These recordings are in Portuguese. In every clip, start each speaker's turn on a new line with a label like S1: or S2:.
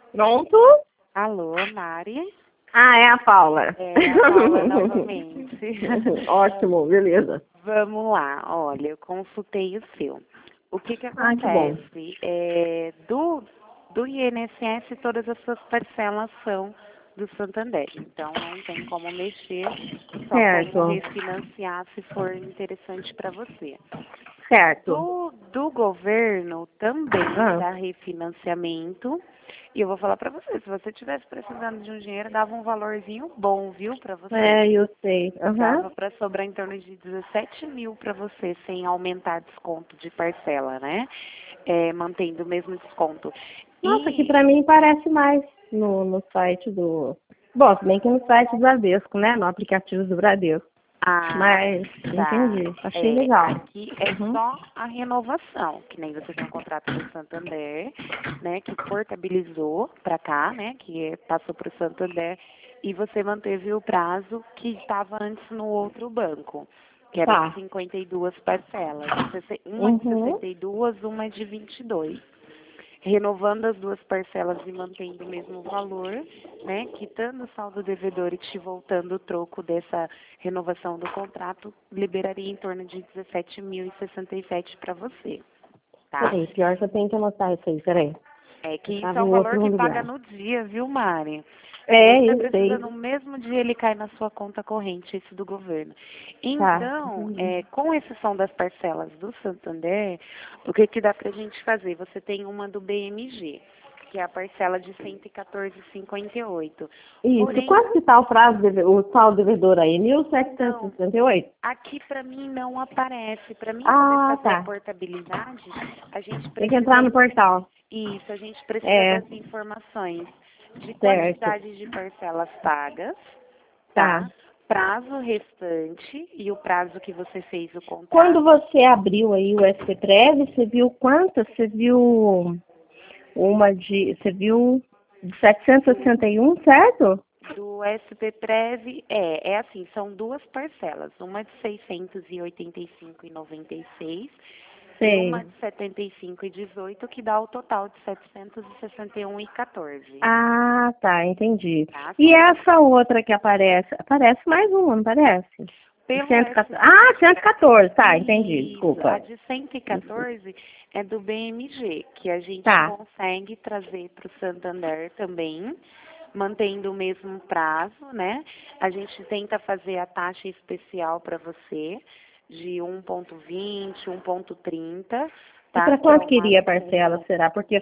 S1: Pronto?
S2: Alô, Mari?
S1: Ah, é a Paula.
S2: É a Paula novamente.
S1: Ótimo, beleza.
S2: Vamos lá, olha, eu consultei o seu. O que
S1: Ah, que bom.
S2: acontece? Do INSS, todas as suas parcelas são do Santander. Então, não tem como mexer, só
S1: Certo.
S2: como refinanciar se for interessante para você.
S1: Certo.
S2: Do governo também
S1: Ah.
S2: dá refinanciamento. E eu vou falar para você, se você tivesse precisando de um dinheiro, dava um valorzinho bom, viu, para você.
S1: É, eu sei.
S2: Dava para sobrar em torno de 17 mil para você, sem aumentar desconto de parcela, né? Mantendo o mesmo desconto.
S1: Nossa, que pra mim parece mais no site do... Bom, se bem que no site do Bradesco, né? No aplicativo do Bradesco. Mas,
S2: Tá.
S1: entendi. Achei legal.
S2: Aqui é só a renovação, que nem você tem um contrato com o Santander, né, que portabilizou para cá, né, que passou para o Santander, e você manteve o prazo que estava antes no outro banco, que era de 52 parcelas. Uma de 62, uma de 22. Renovando as duas parcelas e mantendo o mesmo valor, né, quitando o saldo devedor e te voltando o troco dessa renovação do contrato, liberaria em torno de 17.067 para você, tá?
S1: Peraí, pior que eu tenho que anotar isso aí, peraí.
S2: É que isso é o valor que paga no dia, viu, Mari?
S1: É,
S2: Você
S1: eu
S2: precisa,
S1: sei.
S2: no mesmo dia ele cai na sua conta corrente, esse do governo. Então, com exceção das parcelas do Santander, o que dá pra gente fazer? Você tem uma do BMG, que é a parcela de 114,58.
S1: Isso.
S2: Porém,
S1: Quanto que tá o saldo devedor aí? 1.768?
S2: aqui para mim não aparece. Para mim poder fazer a portabilidade, a gente precisa...
S1: Tem que entrar no portal.
S2: Isso, a gente precisa das informações de quantidade de parcelas pagas, tá? Prazo restante e o prazo que você fez o contrato.
S1: Quando você abriu aí o SPPrev, você viu quantas? Você viu você viu de 761, certo?
S2: Do SPPrev, é assim, são duas parcelas, uma de 685,96 e uma de 75,18, que dá o total de 761,14.
S1: Ah, tá, entendi. Tá, e essa outra que aparece mais uma, não parece? 114. Ah, 114, tá, entendi, desculpa.
S2: A de 114 é do BMG, que a gente consegue trazer para o Santander também, mantendo o mesmo prazo, né? A gente tenta fazer a taxa especial para você de 1,20, 1,30. Tá?
S1: E para quanto queria a parcela, será? Porque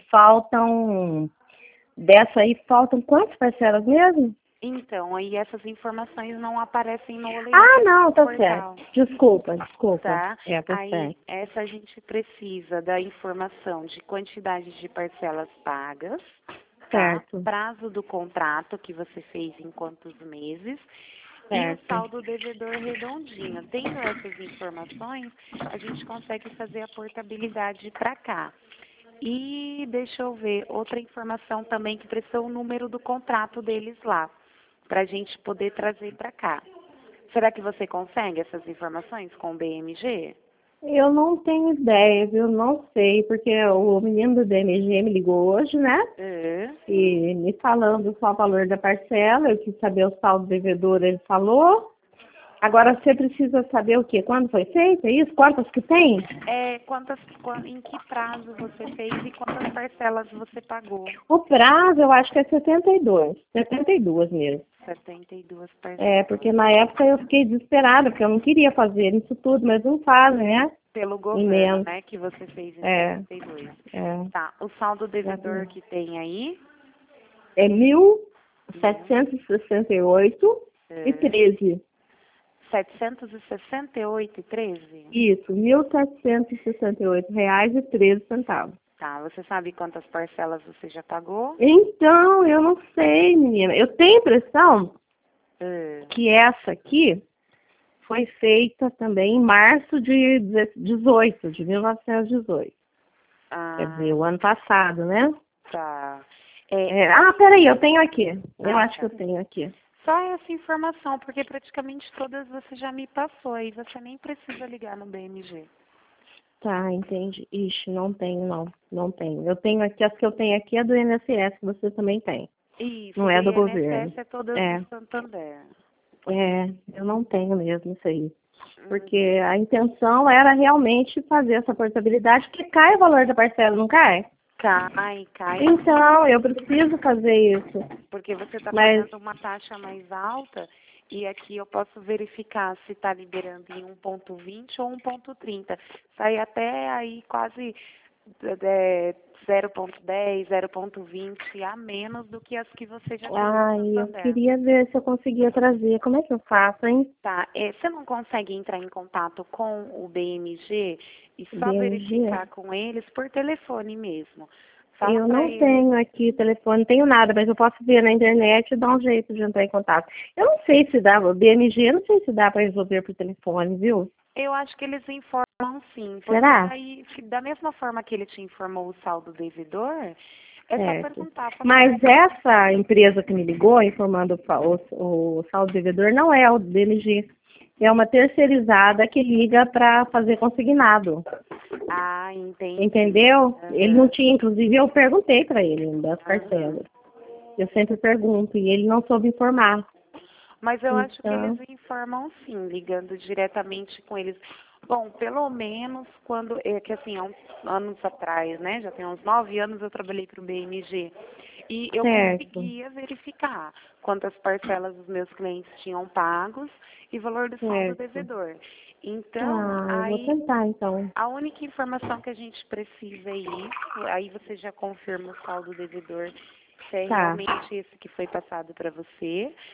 S1: dessa aí faltam quantas parcelas mesmo?
S2: Então, aí essas informações não aparecem no leilão.
S1: Ah, não, tá certo. Desculpa.
S2: Tá?
S1: Tá
S2: aí,
S1: certo.
S2: essa a gente precisa da informação de quantidade de parcelas pagas,
S1: certo.
S2: Prazo do contrato que você fez em quantos meses e o saldo devedor redondinho. Tendo essas informações, a gente consegue fazer a portabilidade para cá. E deixa eu ver, outra informação também que precisa o número do contrato deles lá, para a gente poder trazer para cá. Será que você consegue essas informações com o BMG?
S1: Eu não tenho ideia, viu? Não sei, porque o menino do BMG me ligou hoje, né? E me falando só o valor da parcela, eu quis saber o saldo devedor, ele falou. Agora você precisa saber o quê? Quando foi feito? É isso? Quantas que tem?
S2: Em que prazo você fez e quantas parcelas você pagou?
S1: O prazo eu acho que é 72. 72 mesmo.
S2: 72 parcelas.
S1: Porque na época eu fiquei desesperada, porque eu não queria fazer isso tudo, mas não fazem, né?
S2: Pelo governo, né, que você fez em 72. Tá, o saldo devedor que tem aí?
S1: É 1.768,13.
S2: 768,13?
S1: Isso, R$ 1.768,13.
S2: Tá, você sabe quantas parcelas você já pagou?
S1: Então, eu não sei, menina. Eu tenho a impressão que essa aqui foi feita também em março de 1918. Quer dizer, o ano passado, né?
S2: Tá.
S1: Peraí, eu tenho aqui. Eu acho que eu tenho aqui.
S2: Só essa informação, porque praticamente todas você já me passou, aí você nem precisa ligar no BMG.
S1: Tá, entendi. Ixi, não tenho, não. Não tenho. Eu tenho aqui, as que eu tenho aqui é do INSS, que você também tem.
S2: Isso,
S1: Não
S2: do
S1: é do governo.
S2: INSS é todas
S1: É,
S2: do Santander.
S1: eu não tenho mesmo isso aí.
S2: Hum,
S1: Porque a intenção era realmente fazer essa portabilidade, porque cai o valor da parcela, não cai?
S2: Cai,
S1: Então, eu preciso fazer isso.
S2: porque você está
S1: Mas,
S2: pagando uma taxa mais alta e aqui eu posso verificar se está liberando em 1,20 ou 1,30. Sai até aí quase 0,10, 0,20 a menos do que as que você já tem no
S1: eu
S2: Santander.
S1: queria ver se eu conseguia trazer. Como é que eu faço, hein?
S2: Tá, você não consegue entrar em contato com o BMG e só
S1: BMG?
S2: verificar com eles por telefone mesmo? Fala
S1: Eu
S2: para
S1: não
S2: eles.
S1: tenho aqui telefone, não tenho nada, mas eu posso ver na internet e dar um jeito de entrar em contato. Eu não sei se dá, o BMG, eu não sei se dá para resolver por telefone, viu?
S2: Eu acho que eles informam sim, porque
S1: Será?
S2: daí, da mesma forma que ele te informou o saldo devedor, é só
S1: Certo.
S2: perguntar. Falar,
S1: Mas essa empresa que me ligou informando o saldo devedor não é o BMG. É uma terceirizada que liga para fazer consignado.
S2: entendi.
S1: Entendeu? Ele não
S2: Aham,
S1: tinha, inclusive eu perguntei para ele das
S2: aham.
S1: parcelas. Eu sempre pergunto e ele não soube informar.
S2: Mas eu acho que eles
S1: Então,
S2: informam sim, ligando diretamente com eles. Bom, pelo menos quando, é que assim, há uns anos atrás, né? Já tem uns 9 anos eu trabalhei para o BMG. E eu
S1: certo,
S2: conseguia verificar quantas parcelas os meus clientes tinham pagos e valor do saldo
S1: certo.
S2: devedor. Então,
S1: Eu vou
S2: aí
S1: tentar então.
S2: a única informação que a gente precisa é isso, aí você já confirma o saldo devedor, se é
S1: Tá,
S2: realmente esse que foi passado para você.